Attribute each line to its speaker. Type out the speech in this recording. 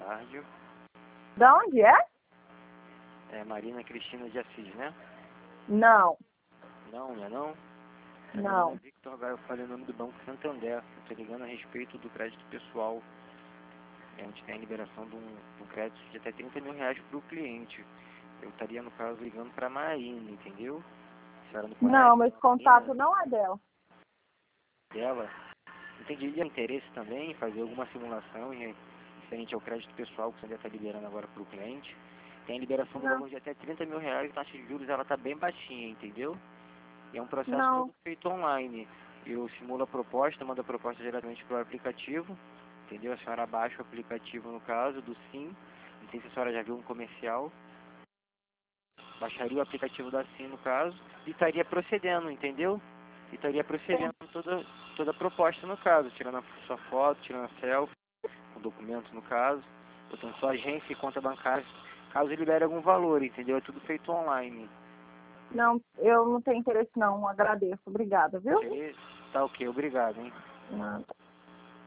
Speaker 1: tarde.
Speaker 2: Da onde é?
Speaker 1: É Marina Cristina de Assis, né?
Speaker 2: Não.
Speaker 1: Não, não é não? Meu
Speaker 2: Não.
Speaker 1: nome é Victor Gaio, eu falei o nome do Banco Santander. Eu tô ligando a respeito do crédito pessoal. A gente tem a liberação de um crédito de até 30 mil reais para o cliente. Eu estaria, no caso, ligando para a Marina, entendeu? A senhora não
Speaker 2: Não,
Speaker 1: conhece
Speaker 2: mas
Speaker 1: a
Speaker 2: contato
Speaker 1: Marina
Speaker 2: não é dela.
Speaker 1: dela? Entendi. E há interesse também em fazer alguma simulação referente ao crédito pessoal que o Santander está liberando agora para o cliente. Tem a liberação do
Speaker 2: Não.
Speaker 1: valor de até 30 mil reais, a taxa de juros ela está bem baixinha, entendeu? E é um processo
Speaker 2: Não.
Speaker 1: todo feito online. Eu simulo a proposta, mando a proposta diretamente para o aplicativo, entendeu? A senhora baixa o aplicativo, no caso, do SIM. Não sei se a senhora já viu um comercial. Baixaria o aplicativo da SIM, no caso, e estaria procedendo, entendeu? E estaria procedendo toda a proposta, no caso, tirando a sua foto, tirando a selfie, com documentos, no caso, botando sua agência e conta bancária, caso libere algum valor, entendeu? É tudo feito online.
Speaker 2: Não, eu não tenho interesse não. Agradeço. Obrigada, viu?
Speaker 1: Tá ok, obrigado, hein?
Speaker 2: Nada.